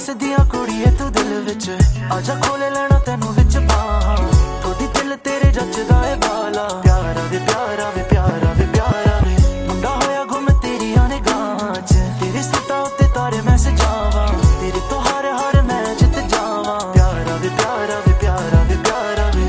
वसदियां कुड़िए तू दिल विच आजा खोले लेना तेनू विच बाहां थोड़ी दिल तेरे जचदा है बाला प्यारा वे प्यारा वे प्यारा वे प्यारा वे मुंडा होया गुम तेरी आने गां च तेरे सुता उत्ते तारे मैं सजावां तेरे तो हार हार मैं जित जावां प्यारा वे प्यारा वे प्यारा वे प्यारा वे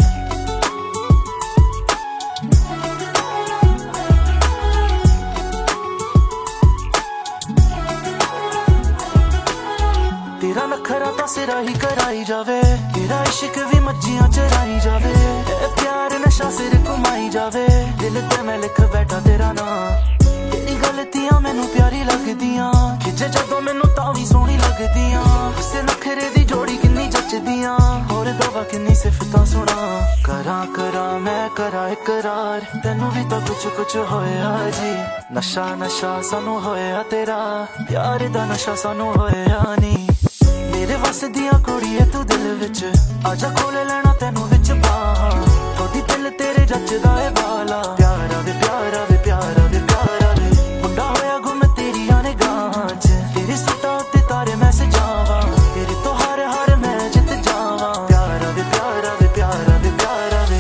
तेरा नखरा तो सिरा ही कराई जावे तेरा इश्क भी मज्जियां चराई जावे प्यार नशा सिर घुमाई जावे दिल ते मैं लिख बैठा तेरा नाम तेरी गलतियां मैनू प्यारी लगदियां खिजे जदों मैनू तां भी सोहनी लगदियां उसे नखरे दी जोड़ी किन्नी जचदियां होर दवा किन्नी सिफतां सुना करा करा मैं करा इकरार तेनू भी तो कुछ कुछ होया जी नशा नशा सानू होया तेरा प्यार दा नशा सानू होया नी मेरे वसदियां कुड़िए तू दिल विच आजा खोले लेना तेनू विच बाहां थोड़ी दिल तेरे जचदा है बाला प्यारा वे प्यारा वे प्यारा वे प्यारा वे मुंडा होया गुम तेरी आने गां च तेरे सुता उत्ते तारे मैं सजावां तेरे तो हार हार मैं जित जावां प्यारा वे प्यारा वे प्यारा वे प्यारा वे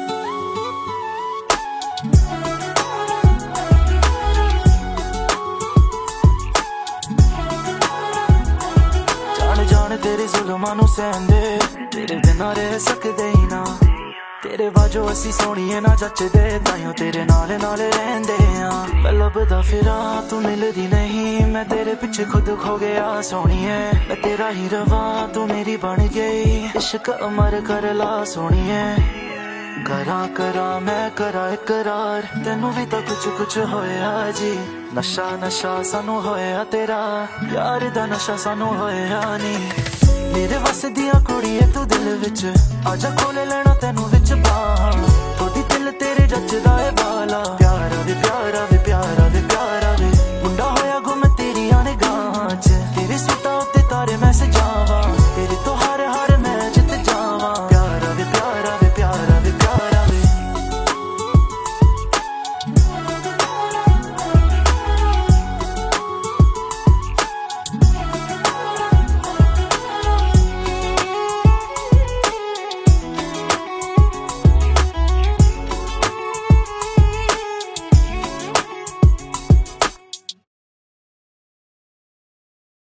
जान तेरे जुल्मां नू सहंदे तेरे बिना रह सकदे ही ना तेरे बाजो असी सोहणीए ना जचदे ताइयों तेरे नाल नाल रहिंदे आ मैं लभदा फिरां तू मिलदी नहीं मैं तेरे पिछे खुद खो गया सोहणीए मैं तेरा ही रवां तू मेरी बन गई इश्क अमर कर ला सोहणीए करा करा मैं करा इकरार तेनू भी तो कुछ कुछ होया जी नशा नशा सानू होया तेरा प्यार दा नशा सानू होया नी मेरे वसदियां कुड़िए तू दिल विच आजा खोले लेना तेनू विच बाहां थोड़ी दिल तेरे जचदा है बाला